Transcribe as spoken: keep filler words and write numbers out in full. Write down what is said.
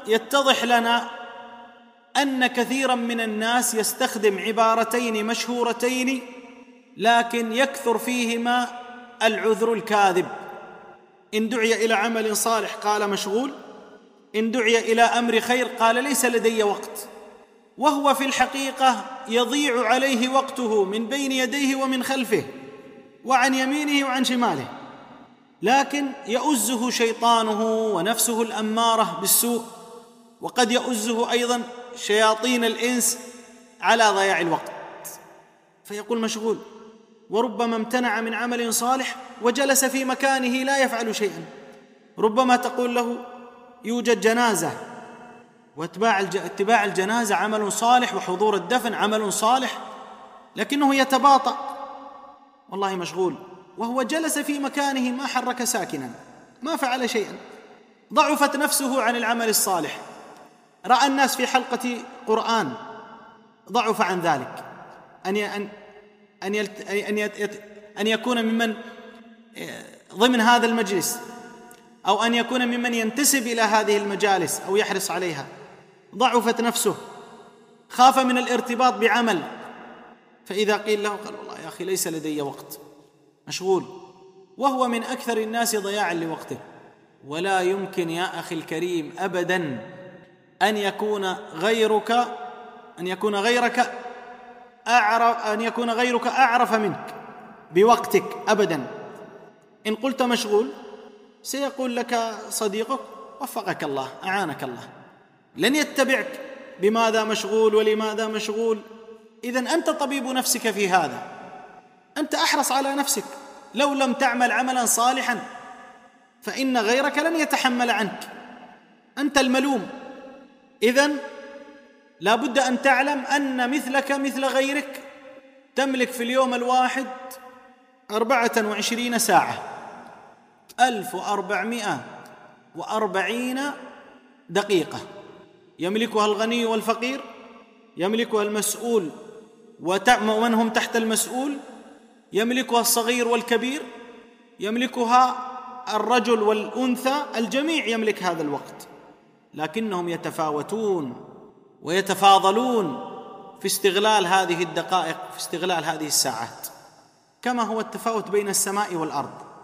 يتضح لنا أن كثيرا من الناس يستخدم عبارتين مشهورتين لكن يكثر فيهما العذر الكاذب. إن دعي إلى عمل صالح قال مشغول، إن دعي إلى أمر خير قال ليس لدي وقت، وهو في الحقيقة يضيع عليه وقته من بين يديه ومن خلفه وعن يمينه وعن شماله، لكن يؤزه شيطانه ونفسه الأمارة بالسوء، وقد يؤزه أيضا شياطين الإنس على ضياع الوقت، فيقول مشغول، وربما امتنع من عمل صالح وجلس في مكانه لا يفعل شيئا. ربما تقول له يوجد جنازة، واتباع الجنازة عمل صالح، وحضور الدفن عمل صالح، لكنه يتباطأ، والله مشغول، وهو جلس في مكانه ما حرك ساكنا، ما فعل شيئا، ضعفت نفسه عن العمل الصالح. رأى الناس في حلقة قرآن ضعف عن ذلك، أن أن أن أن أن يكون ممن ضمن هذا المجلس، أو أن يكون ممن ينتسب إلى هذه المجالس أو يحرص عليها، ضعفت نفسه، خاف من الارتباط بعمل، فإذا قيل له قال والله يا أخي ليس لدي وقت، مشغول، وهو من أكثر الناس ضياعا لوقته. ولا يمكن يا أخي الكريم أبدا أن يكون غيرك أن يكون غيرك أعرف أن يكون غيرك أعرف منك بوقتك أبدا. إن قلت مشغول سيقول لك صديقك وفقك الله أعانك الله، لن يتبعك بماذا مشغول ولماذا مشغول. إذن أنت طبيب نفسك في هذا، أنت أحرص على نفسك، لو لم تعمل عملا صالحا فإن غيرك لن يتحمل عنك، أنت الملوم. إذن لا بد أن تعلم أن مثلك مثل غيرك تملك في اليوم الواحد أربعة وعشرين ساعة، ألف وأربعمائة وأربعين دقيقة، يملكها الغني والفقير، يملكها المسؤول ومن هم تحت المسؤول، يملكها الصغير والكبير، يملكها الرجل والأنثى، الجميع يملك هذا الوقت، لكنهم يتفاوتون ويتفاضلون في استغلال هذه الدقائق، في استغلال هذه الساعات، كما هو التفاوت بين السماء والأرض.